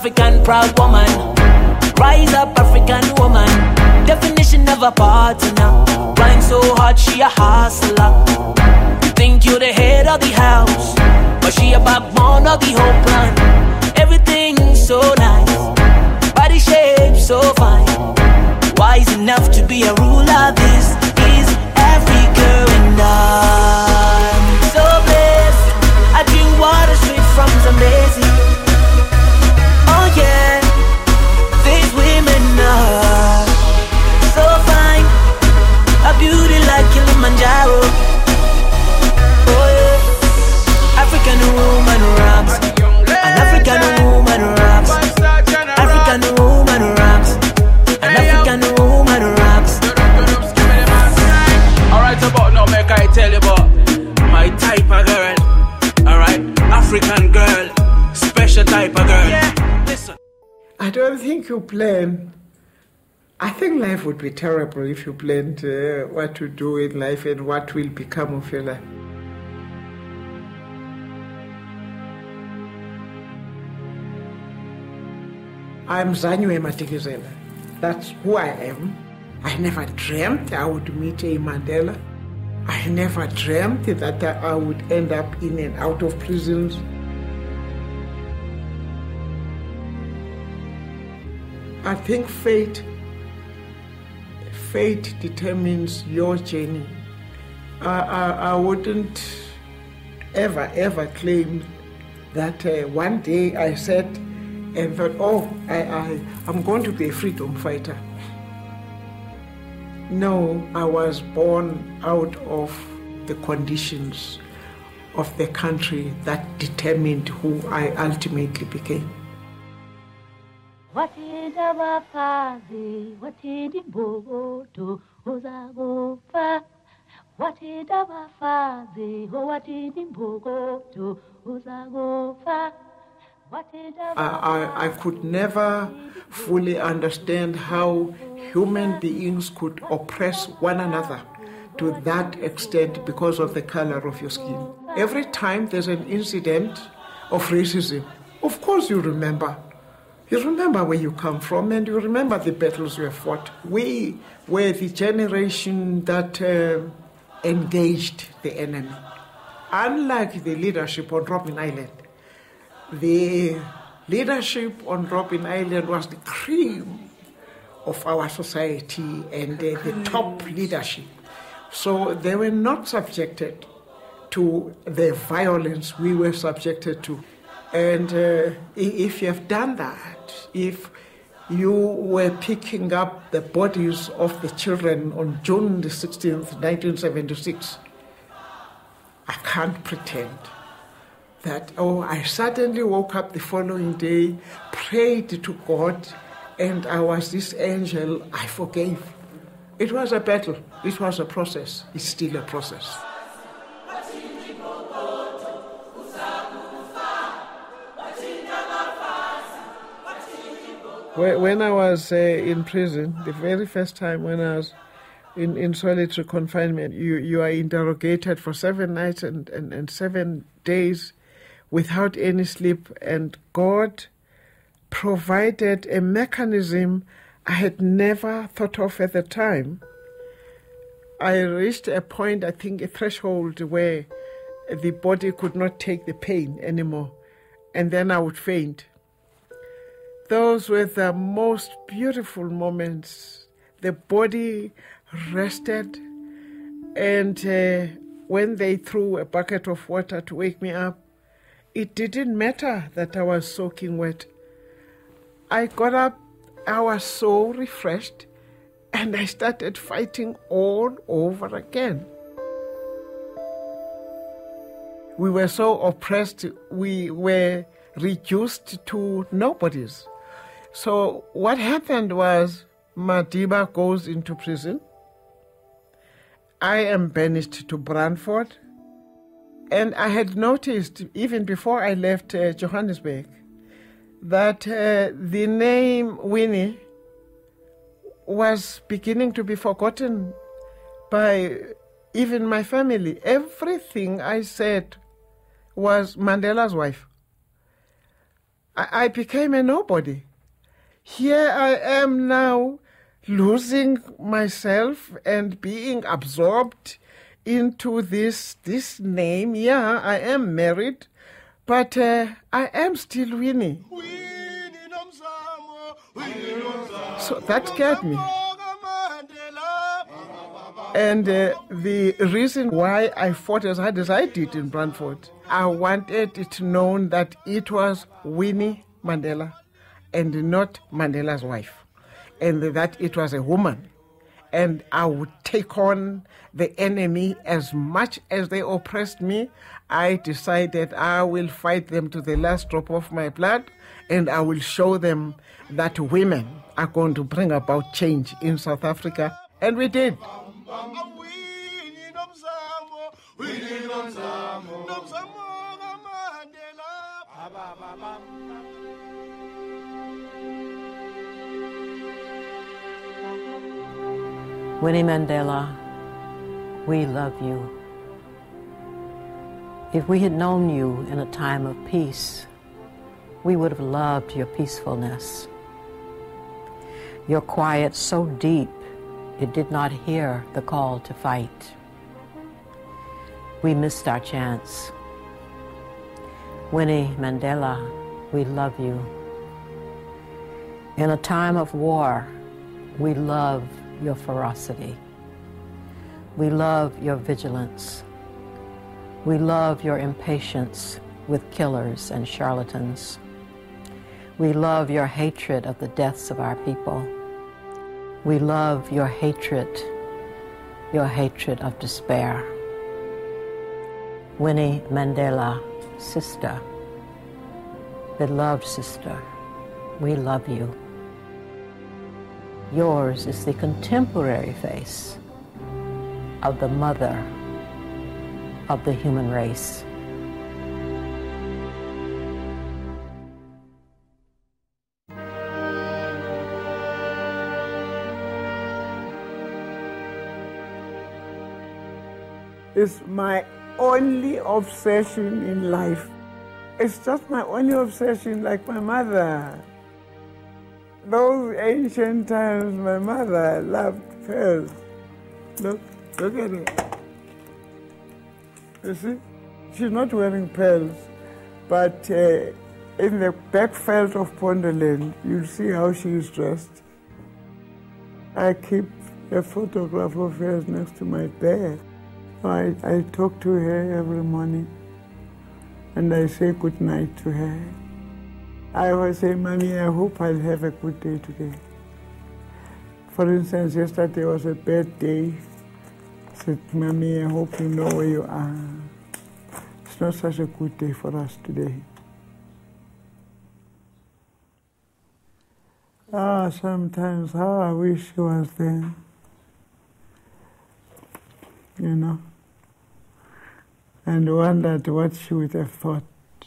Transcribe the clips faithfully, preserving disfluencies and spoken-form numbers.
African proud woman. Rise up, African woman. Definition of a partner. Grind so hard, she a hustler. You think you the head of the house, but she a backbone of the whole plan. Everything so nice, body shape so fine. Wise enough to be a ruler. This is Africa, and I'm so blessed. I drink water straight from Zambezi. Oh yeah, these women are so fine, a beauty like Kilimanjaro. Oh yeah, African woman rocks, an African woman rocks, African woman rocks, an African woman rocks. Alright, about now, make I tell you about my type of girl. Alright, African girl, special type of girl. Yeah, listen. I don't think you plan. I think life would be terrible if you planned uh, what to do in life and what will become of your life. I'm Zanywe Matikizela. That's who I am. I never dreamt I would meet a Mandela. I never dreamt that I would end up in and out of prisons. I think fate, fate determines your journey. I, I, I wouldn't ever, ever claim that uh, one day I sat and thought, oh, I, I, I'm going to be a freedom fighter. No, I was born out of the conditions of the country that determined who I ultimately became. What is our father? What is the boto? Uzagofa. What is our father? What is the boto? Uzagofa. I, I, I could never fully understand how human beings could oppress one another to that extent because of the color of your skin. Every time there's an incident of racism, of course you remember. You remember where you come from and you remember the battles you have fought. We were the generation that uh, engaged the enemy. Unlike the leadership on Robben Island, the leadership on Robben Island was the cream of our society and uh, the top leadership. So they were not subjected to the violence we were subjected to. And uh, if you have done that, if you were picking up the bodies of the children on June the sixteenth, nineteen seventy-six, I can't pretend that, oh, I suddenly woke up the following day, prayed to God, and I was this angel I forgave. It was a battle. It was a process. It's still a process. When I was uh, in prison, the very first time when I was in, in solitary confinement, you, you are interrogated for seven nights and, and, and seven days without any sleep, and God provided a mechanism I had never thought of at the time. I reached a point, I think a threshold, where the body could not take the pain anymore, and then I would faint. Those were the most beautiful moments. The body rested, and uh, when they threw a bucket of water to wake me up, it didn't matter that I was soaking wet. I got up, I was so refreshed, and I started fighting all over again. We were so oppressed, we were reduced to nobodies. So what happened was Madiba goes into prison. I am banished to Brandfort. And I had noticed, even before I left uh, Johannesburg, that uh, the name Winnie was beginning to be forgotten by even my family. Everything I said was Mandela's wife. I, I became a nobody. Here I am now, losing myself and being absorbed into this this name. Yeah, I am married, but uh, I am still Winnie. So that scared me. And uh, the reason why I fought as hard as I did in Brantford, I wanted it known that it was Winnie Mandela and not Mandela's wife, and that it was a woman. And I would take on the enemy as much as they oppressed me. I decided I will fight them to the last drop of my blood, and I will show them that women are going to bring about change in South Africa. And we did. Winnie Mandela, we love you. If we had known you in a time of peace, we would have loved your peacefulness. Your quiet so deep, it did not hear the call to fight. We missed our chance. Winnie Mandela, we love you. In a time of war, we love your ferocity. We love your vigilance. We love your impatience with killers and charlatans. We love your hatred of the deaths of our people. We love your hatred, your hatred of despair. Winnie Mandela, sister, beloved sister, we love you. Yours is the contemporary face of the mother of the human race. It's my only obsession in life. It's just my only obsession, like my mother. Those ancient times, my mother loved pearls. Look, look at it. You see? She's not wearing pearls, but uh, in the backveld of Ponderland, you'll see how she is dressed. I keep a photograph of hers next to my bed. I, I talk to her every morning, and I say good night to her. I always say, Mommy, I hope I'll have a good day today. For instance, yesterday was a bad day. I said, Mommy, I hope you know where you are. It's not such a good day for us today. Ah, sometimes how I wish she was there. You know, and wondered what she would have thought.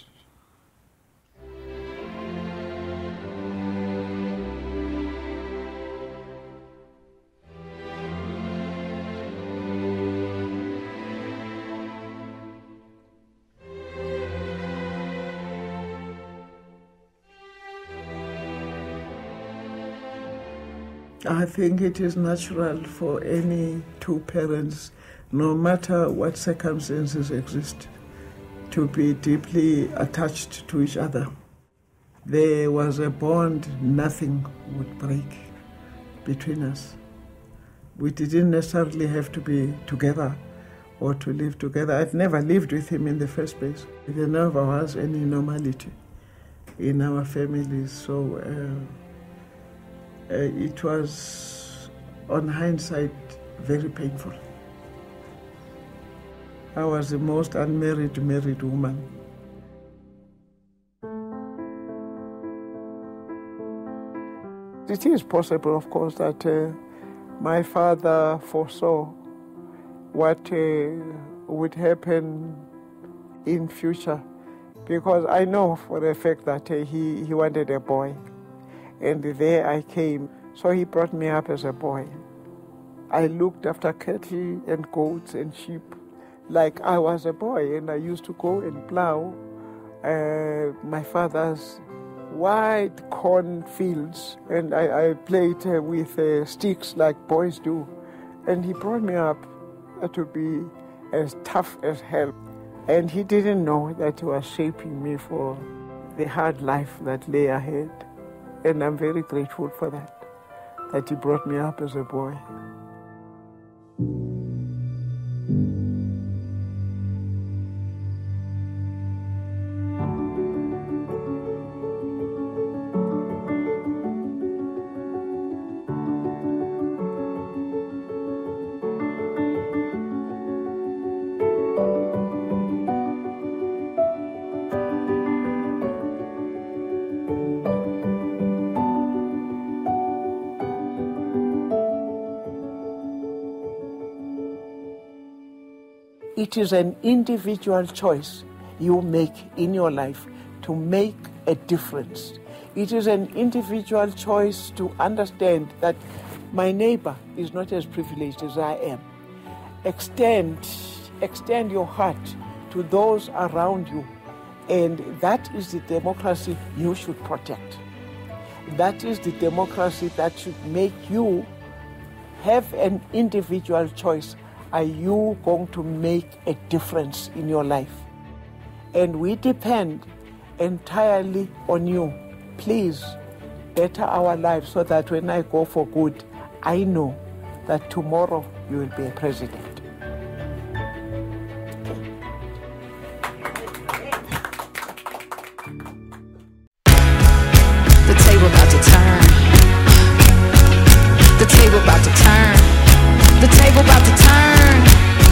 I think it is natural for any two parents, no matter what circumstances exist, to be deeply attached to each other. There was a bond nothing would break between us. We didn't necessarily have to be together or to live together. I've never lived with him in the first place. There never was any normality in our families, so uh, uh, it was, on hindsight, very painful. I was the most unmarried married woman. It is possible, of course, that uh, my father foresaw what uh, would happen in future, because I know for a fact that uh, he, he wanted a boy, and there I came. So he brought me up as a boy. I looked after cattle and goats and sheep like I was a boy, and I used to go and plow uh, my father's wide cornfields, and I, I played uh, with uh, sticks like boys do. And he brought me up uh, to be as tough as hell. And he didn't know that he was shaping me for the hard life that lay ahead. And I'm very grateful for that, that he brought me up as a boy. It is an individual choice you make in your life to make a difference. It is an individual choice to understand that my neighbor is not as privileged as I am. Extend, extend your heart to those around you, and that is the democracy you should protect. That is the democracy that should make you have an individual choice. Are you going to make a difference in your life? And we depend entirely on you. Please better our lives so that when I go for good, I know that tomorrow you will be a president. The table about to turn. The table about to turn. The table about to turn.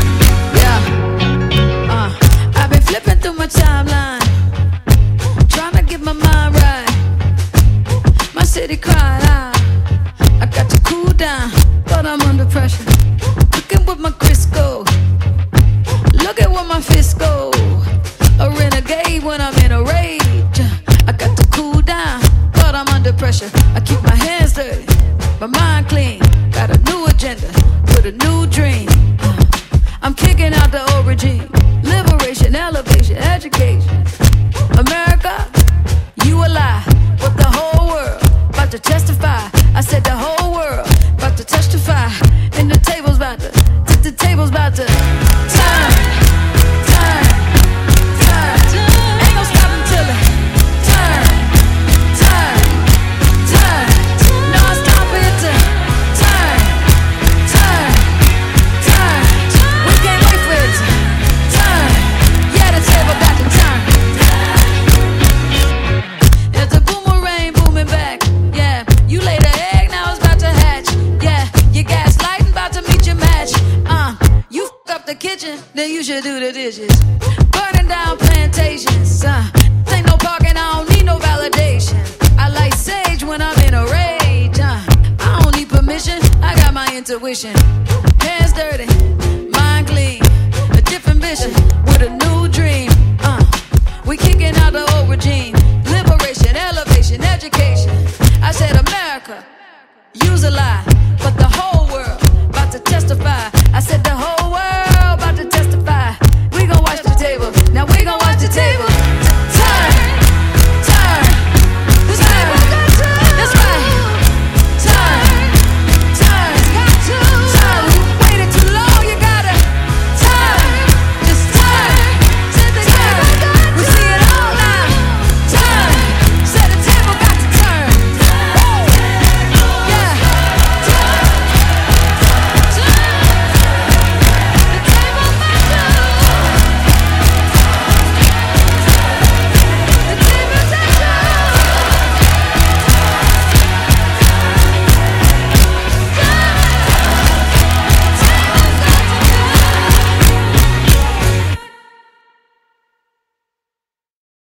Yeah. Uh, I've been flipping through my timeline, trying to get my mind right. My city cried out. I got to cool down, but I'm under pressure. Cooking with my Crisco. Look at what my fist go. A renegade when I'm in a rage. I got to cool down, but I'm under pressure. I keep my hands dirty, my mind clean. Got a new agenda with a new dream. uh, I'm kicking out the old regime. Liberation, elevation, education. America, you a lie, but the whole world about to testify. I said the whole world about to testify. And the table's about to, the table's about to turn, turn, turn. Ain't no stopping till it turn, turn, turn. No, it's time for it to turn, turn, turn. We can't wait for it to turn. Yeah, the table about to turn. It's a boomerang booming back. Yeah, you laid an egg, now it's about to hatch. Yeah, your gaslighting about to meet your match. Uh, you f*** up the kitchen, then you should do the dishes. Burning down plantations. Uh, ain't no parking, I don't need no validation. I like sage when I'm in a rage. Uh, I don't need permission, I got my intuition. Hands dirty, mind clean. A different mission with a new dream. Uh, we kicking out the old regime. Liberation, elevation, education. I said America, you's a lie, but the whole world about to testify. I said the whole world about to testify. We gon' watch the table, now we gon' watch the table.